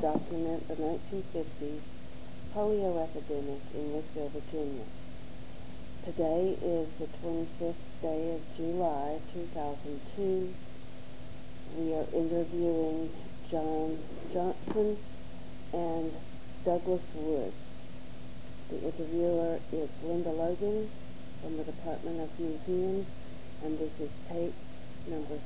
document the 1950s polio epidemic in Wytheville, Virginia. Today is the 25th day of July, 2002. We are interviewing John Johnson and Douglas Woods. The interviewer is Linda Logan from the Department of Museums, and this is tape number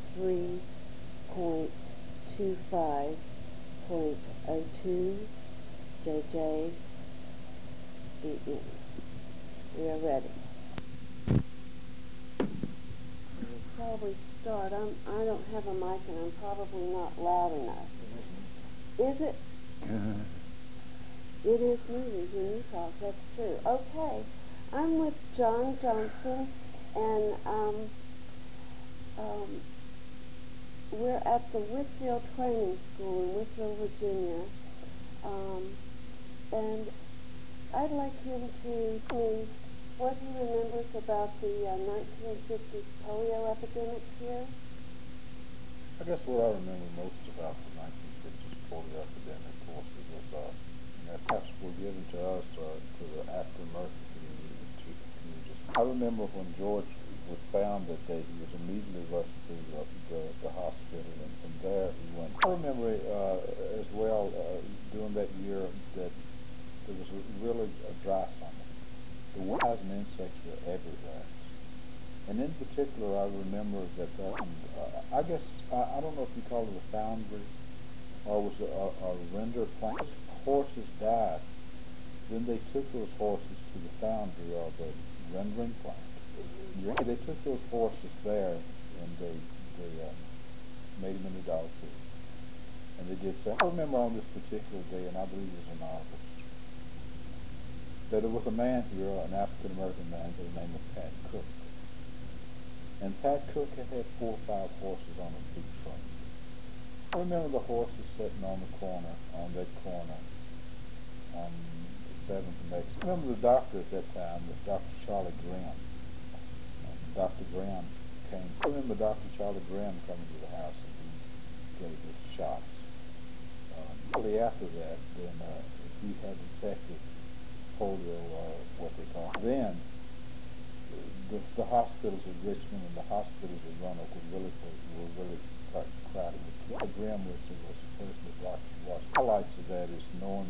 3.25.02 JJBN. We are ready. We'll probably start. I don't have a mic and I'm probably not loud enough. Is it? It is moving when you talk, that's true. Okay, I'm with John Johnson, and we're at the Whitfield Training School in Whitfield, Virginia, and I'd like him to tell me what he remembers about the 1950s polio epidemic here. I guess what I remember most about the 1950s polio epidemic, of course, it was tests were given to us, to the African American community. I remember when George was found that day, he was immediately rushed to the hospital, and from there he went. I remember as well during that year that there was really a dry summer. The flies and insects were everywhere. And in particular, I remember that, I guess, I don't know if you call it a foundry or was it a render plant. Horses died. Then they took those horses to the foundry or the rendering plant. They took those horses there and they made them into dog food. And they did so. I remember on this particular day, and I believe it was in August, that there was a man here, an African American man by the name of Pat Cook. And Pat Cook had 4 or 5 horses on a big truck. I remember the horses sitting on the corner, on that corner, on 7th and Mason. I remember the doctor at that time was Dr. Charlie Graham. Dr. Graham came. I remember Dr. Charlie Graham coming to the house and he gave us shots. Shortly after that, then he had detected polio, what they call it. Then the hospitals in Richmond and the hospitals in Roanoke were really crowded. Dr. Graham was the person that Dr. Watts. Highlights of that is knowing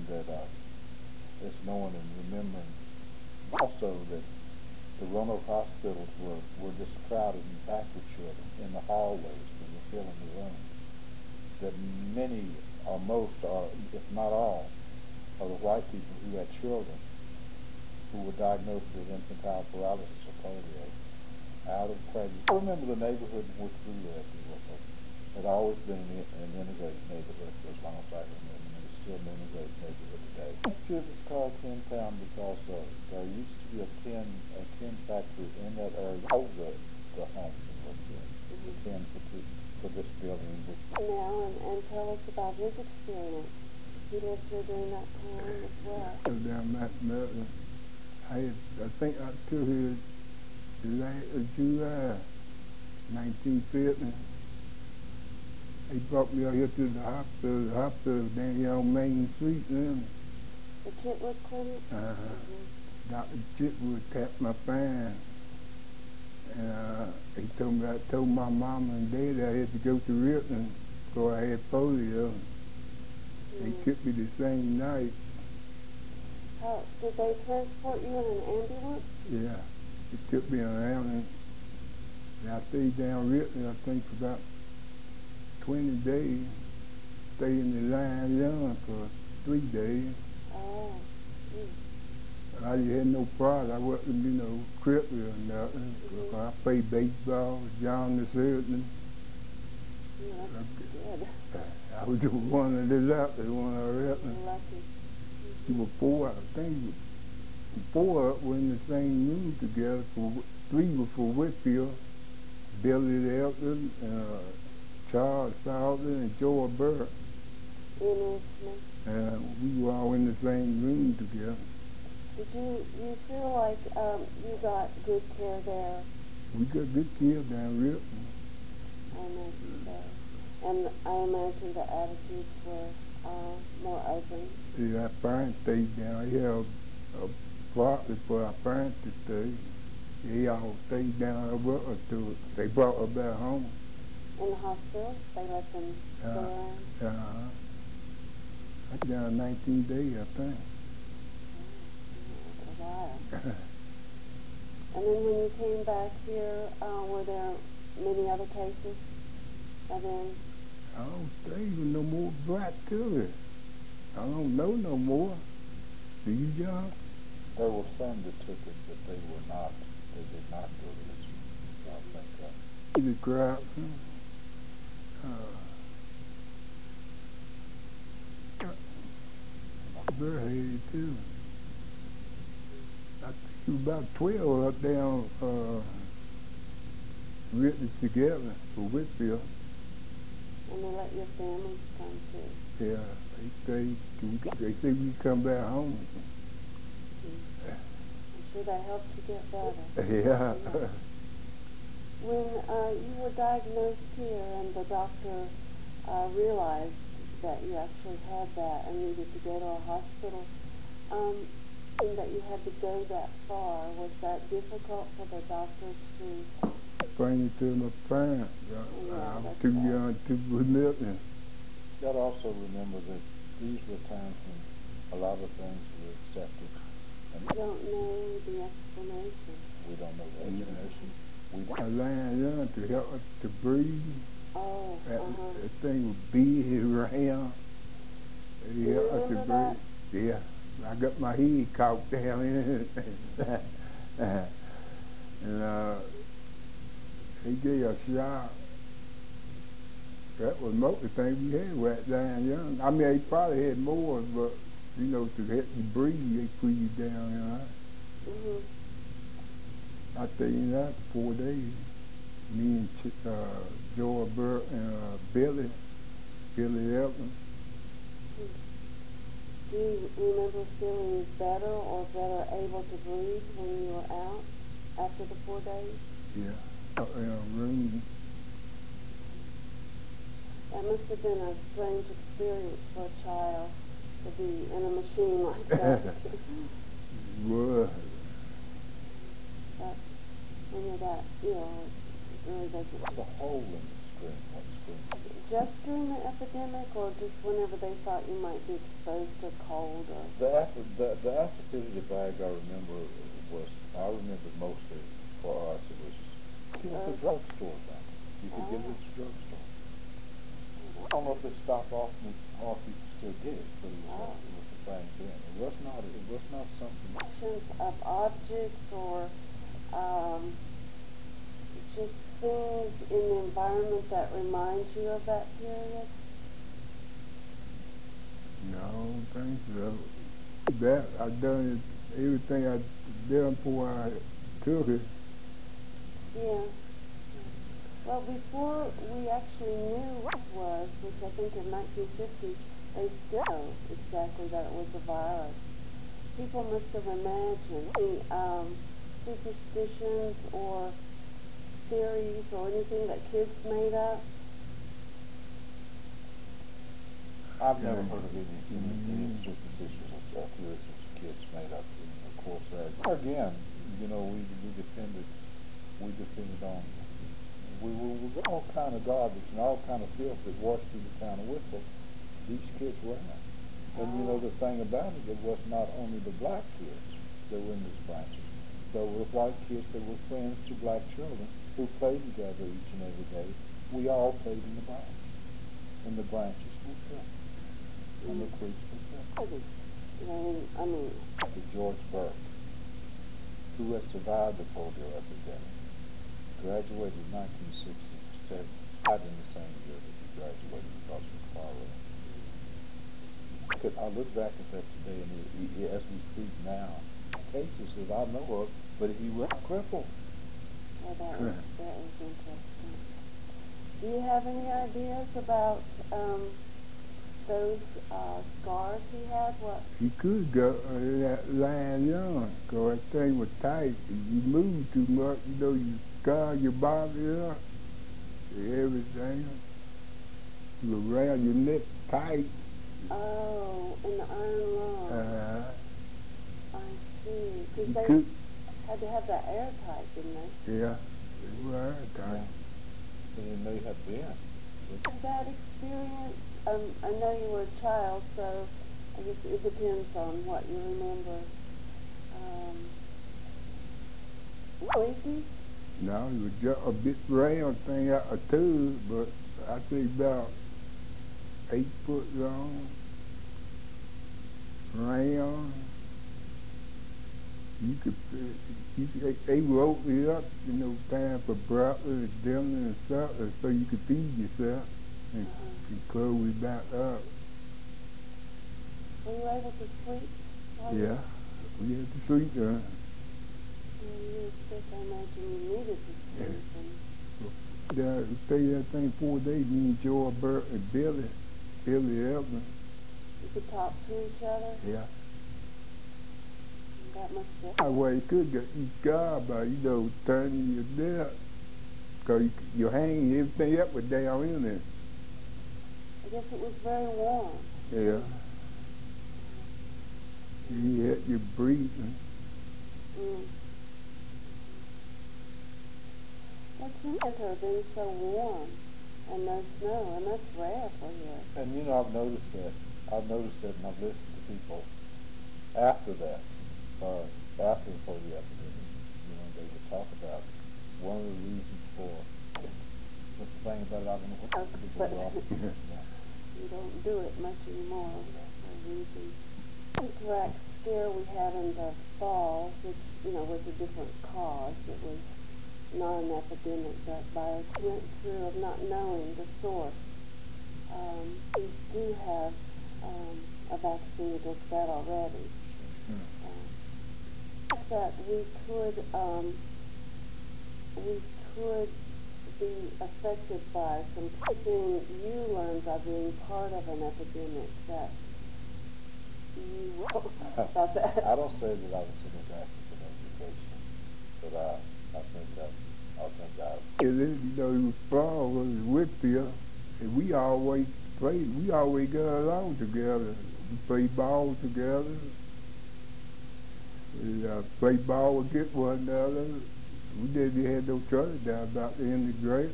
and remembering also that the Roanoke hospitals were just crowded and packed with children in the hallways when were filling the rooms. That many or most, or if not all, of the white people who had children who were diagnosed with infantile paralysis or polio out of prejudice. I remember the neighborhood in which we lived. It had always been an integrated neighborhood for as long as I remember, and it's still an integrated neighborhood today. The strip is called Tin Town because there used to be a tin factory in that area. All the homes in Whitfield, the tin for this building. Now, and tell us about his experience. He lived here during that time as well. Down that mountain. I think I took here July 1950. He brought me out here to the hospital down here on Main Street then. The Chitwood Clinic? Dr. Chitwood tapped my spine. And he told me, I told my mama and dad I had to go to Richmond before I had polio. They took me the same night. How, did they transport you in an ambulance? Yeah, they took me in an ambulance. And I stayed down Richmond, I think, for about 20 days. Stayed in the line young for 3 days. Oh. I had no problem. I wasn't, crippled or nothing. I played baseball, John the Surgeon. Yeah, that's good. I was just one of the lucky one I reckon. Lucky. We were 4, I think 4 were in the same room together. 3 were for Whitfield, Billy Elton, Charles Salvin, and Joe Burke. In Richmond? And we were all in the same room together. Did you feel like you got good care there? We got good care down Richmond. I imagine so. And I imagine the attitudes were more open? Yeah, our parents stayed down here, partly for our parents to stay. They all stayed down there with us till they brought us back home. In the hospital? They let them stay Uh, around? That's down 19 days, I think. A while. And then when you came back here, were there many other cases by then? I don't think even no more black tourists. I don't know no more. Do you, John? There were some that took it, but they did not go to this. I think, The crowd. Bareheaded too. I think it was about 12 up down written together for Whitfield. And they let your families come too? Yeah, they say we come back home. I'm sure that helped you get better. Yeah. When you were diagnosed here and the doctor realized that you actually had that and needed to go to a hospital, and that you had to go that far, was that difficult for the doctors to... Bring it to my parents. Yeah, I'm that's too right. young to remember. you got to also remember that these were times when a lot of things were accepted, and You don't know the explanation. we don't know the explanation. I land young to help us to breathe. Oh, That thing would be around. Do you Help us to remember breathe. Yeah. I got my head caught down in it. And he gave a shot. That was most of the thing we had right down young. I mean, he probably had more, but, you know, to help you breathe, they put you down, you know. I tell you that, 4 days. Me and Joy Burke and Billy Evans. Do you remember feeling better or better able to breathe when you were out after the 4 days? Yeah. In a room. That must have been a strange experience for a child to be in a machine like that. Was. But when you're that ill, it really doesn't... There's a hole in the screen. What screen? Just during the epidemic, or just whenever they thought you might be exposed to a cold? Or The acidity bag I remember mostly for us, it was a drugstore thing. You could get it at the drugstore. I don't know if it stopped off and all people still get it, but it was a thing then. It was not something. Actions of objects or just things in the environment that remind you of that period? No, I don't think so. That, I done it, everything I done before I took it. Yeah. Well, before we actually knew what this was, which I think in 1950, they still know exactly that it was a virus. People must have imagined the superstitions or theories or anything that kids made up. I've never heard of any superstitions or theories that the kids made up. And of course, again, you know, we depended on, we got all kind of garbage and all kind of filth that washed through the town of Whitfield. These kids were in. And you know the thing about it was not only the black kids that were in these branches. There were white kids that were friends to black children who played together each and every day. We all played in the branch. And the branches were filled. And the creeks were filled. I mean, Dr. George Burke, who has survived the polio epidemic, graduated in 1967, died in the same year that he graduated because of cholera. I look back at that today, and he, as we speak now, cases that I know of, but he was crippled. well, that was interesting. Do you have any ideas about those scars he had? What? You could go that line young, cause that thing was tight. If you move too much, you know, you scar your body up, everything. You around your neck tight. Oh, in the iron lung. I see. Because they could, had to have that airtight, didn't they? yeah, they were airtight. They didn't know you had been. That experience, I know you were a child, so I guess it depends on what you remember. Noisy? No, it was just a bit round thing out of tube, but I think about 8 foot long, round. They woke me up, time for breakfast, dinner, and supper, so you could feed yourself and close it back up. Were you able to sleep? Yeah, we had to sleep there. When you were sick, I imagine you needed to sleep. And Stayed that thing 4 days, me and Joe, Bert, and Billy Evans. you could talk to each other. Yeah. That must have I well, you could get each guy by, turning your neck. Because you hang everything up with down in it. I guess it was very warm. Yeah. You had your breathing. Mm. What's in winter been so warm and no snow, and that's rare for here. And I've noticed that. And I've listened to people after that, after the polio epidemic. They would talk about one of the reasons for the thing about it. I don't know what Drugs, people but were you don't do it much anymore for reasons. Anthrax scare we had in the fall, which was a different cause. It was not an epidemic, but by went through of not knowing the source. We do have a vaccine against that already. That we could be affected by some thing you learned by being part of an epidemic that you wrote about that. I don't say that I was so much active in education, but I think I. It was fall, was Whitfield, and we always got along together. We played ball together. We played ball against one another. We didn't have no trouble down about the end of the grade.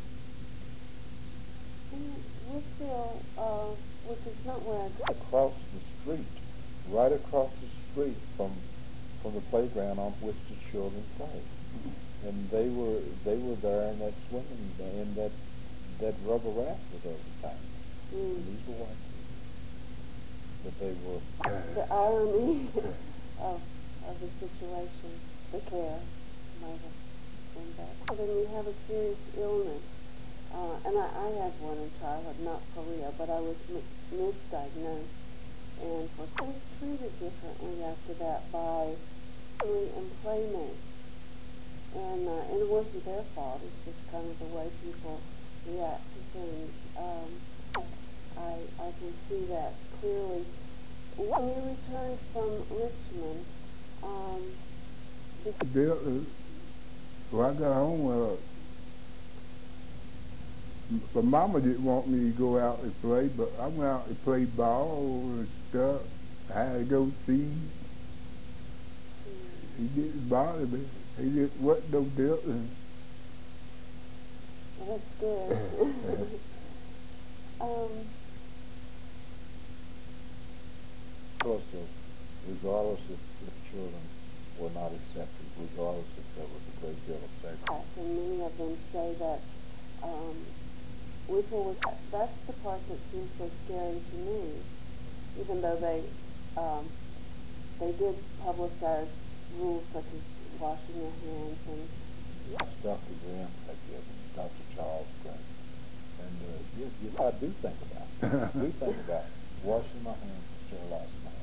Whitfield, which is not where I grew up. Across the street, right across the street from the playground on which the children played, and they were there in that swimming in that rubber raft with us at times. And these were white kids, but they were. The irony of the situation, the care might have been that. Then you have a serious illness, and I had one in childhood, not polio, but I was misdiagnosed, and I was treated differently after that by family and playmates, and it wasn't their fault. It's just kind of the way people react to things. I can see that clearly. When you returned from Richmond, Well, I got home, my mama didn't want me to go out and play, but I went out and played ball and stuff. I had to go see. He didn't bother me. He didn't want no difference. well, that's good. Regardless if children were not accepted, regardless if there was a great deal of sacrifice. And many of them say that Whipple was, that's the part that seems so scary to me, even though they did publicize rules such as washing your hands and. Yes, Dr. Graham had given, Dr. Charles Graham. And I do think about it. I do think about washing my hands and sterilizing my hands.